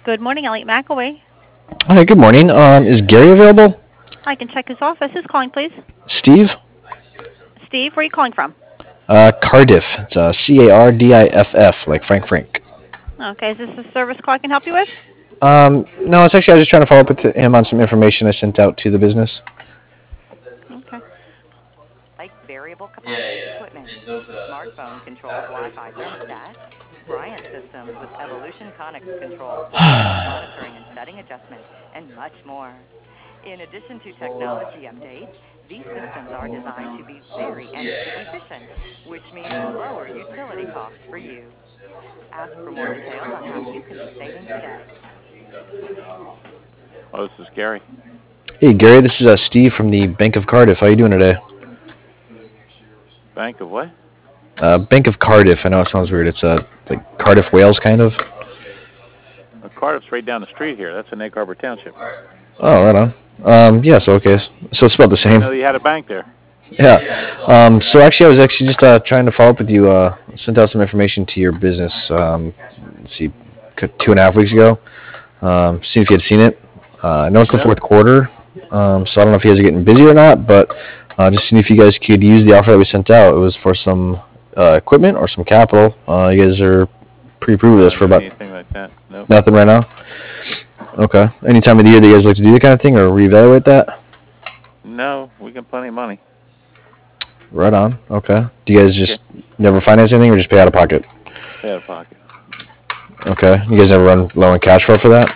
Good morning, Elliot McAway. Hi, good morning. Is Gary available? I can check his office. Who's calling, please? Steve? Steve, where are you calling from? Cardiff. It's Cardiff, like Frank Frank. Okay, is this a service call I can help you with? No, it's actually I was just trying to follow up with him on some information I sent out to the business. Okay. Like variable capacity equipment, smartphone controlled Wi-Fi thermostat, Bryant systems with Evolution Conics control, monitoring and setting adjustment, and much more. In addition to technology updates, these systems are designed to be very energy efficient, which means lower utility costs for you. Ask for more details on how you can be saving today. Oh, this is Gary. Hey, Gary, this is Steve from the Bank of Cardiff. How you doing today? Bank of what? Bank of Cardiff. I know it sounds weird. It's like Cardiff, Wales, kind of. Cardiff's right down the street here. That's in Egg Harbor Township. Oh, right on. Yeah, so okay. So it's about the I same. know you had a bank there. Yeah. So actually, I was actually just trying to follow up with you. Sent out some information to your business. Let's see, 2.5 weeks ago. Seeing if you had seen it. I know it's the Yeah. fourth quarter, so I don't know if you guys are getting busy or not, but just seeing if you guys could use the offer that we sent out. It was for some equipment or some capital. You guys are pre-approved with us for about Anything like that? Nope. nothing right now. Okay. Any time of the year that you guys like to do that kind of thing or reevaluate that? No, we got plenty of money. Right on. Okay. Do you guys just never finance anything or just pay out of pocket? Pay out of pocket. Okay. You guys never run low on cash flow for that?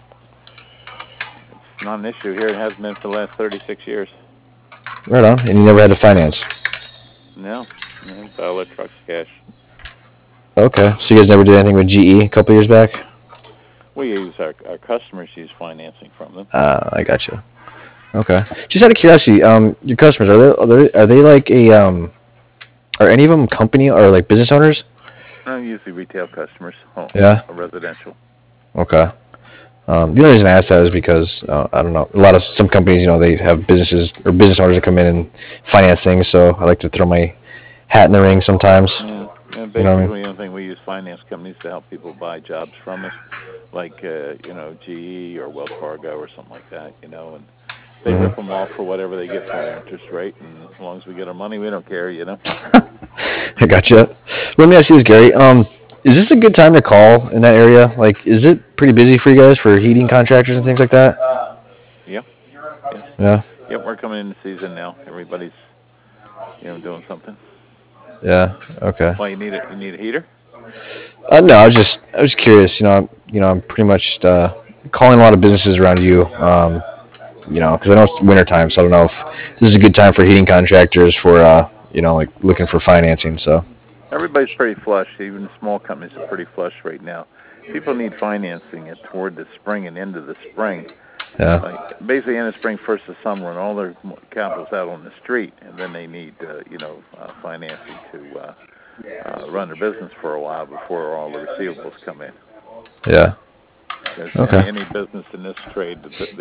It's not an issue here. It hasn't been for the last 36 years. Right on. And you never had to finance? No. Dollar trucks cash. Okay. So you guys never did anything with GE a couple years back? We use our customers use financing from them. I gotcha. Okay. Just out of curiosity, your customers are they like are any of them company or like business owners? Usually retail customers. Yeah. Residential. Okay. The only reason I ask that is because I don't know. Some companies, they have businesses or business owners that come in and finance things. So I like to throw my hat in the ring sometimes. Yeah. And You know what I mean? basically, the only thing we use finance companies to help people buy jobs from us, like GE or Wells Fargo or something like that. And they rip them off for whatever they get for their interest rate, and as long as we get our money, we don't care. I gotcha. Let me ask you this, Gary. Is this a good time to call in that area? Like, is it pretty busy for you guys for heating contractors and things like that? Yeah. Yeah. Yep. We're coming into season now. Everybody's doing something. Yeah. Okay. Well, you need it. You need a heater. No, I was curious. I'm pretty much calling a lot of businesses around you. Because I know it's winter time, so I don't know if this is a good time for heating contractors for like looking for financing. So. Everybody's pretty flush. Even small companies are pretty flush right now. People need financing it toward the spring and into the spring. Yeah. Like basically in the spring, first of summer, when all their capital's out on the street, and then they need financing to run their business for a while before all the receivables come in. Yeah. Because Okay. any business in this trade,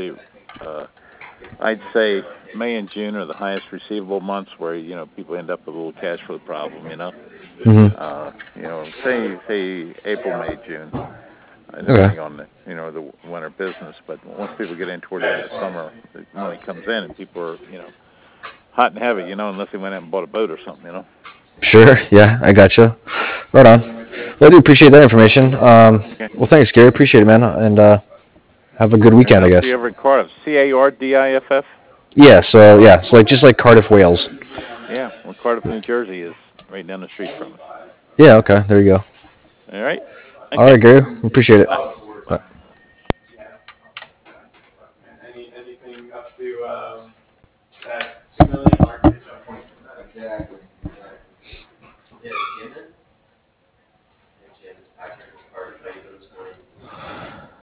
I'd say May and June are the highest receivable months where people end up with a little cash flow problem. Say April, May, June, depending on the winter business. But once people get in toward the end of the summer, the money comes in, and people are hot and heavy. Unless they went out and bought a boat or something. Sure. Yeah, I gotcha. Right on. Well, I do appreciate that information. Okay. Well, thanks, Gary. Appreciate it, man. And have a good And weekend, I I'll see guess. you over in Cardiff. Cardiff. Yeah. So like just like Cardiff, Wales. Yeah, well, Cardiff, New Jersey is right down the street from us. Yeah. Okay. There you go. All right. All right, Gary. Appreciate it. Bye. Bye. Anything up to that 2 million market. Exactly.